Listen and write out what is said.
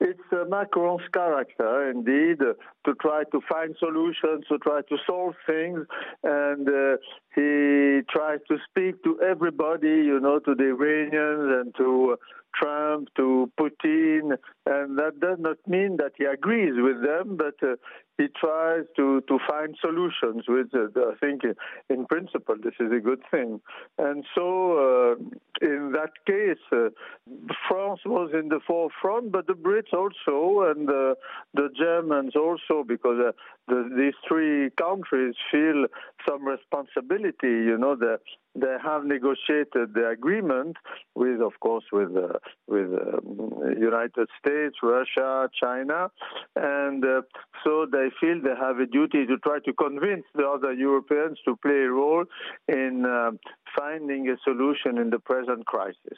It's Macron's character, indeed, to try to find solutions, to try to solve things, and he tries to speak to everybody, to the Iranians and to Trump, to Putin, and that does not mean that he agrees with them, but he tries to find solutions, which I think in principle this is a good thing. And so in that case, France was in the forefront, but the Brits also, and the Germans also, because these three countries feel some responsibility. They have negotiated the agreement with United States, Russia, China, and so they feel they have a duty to try to convince the other Europeans to play a role in finding a solution in the present crisis.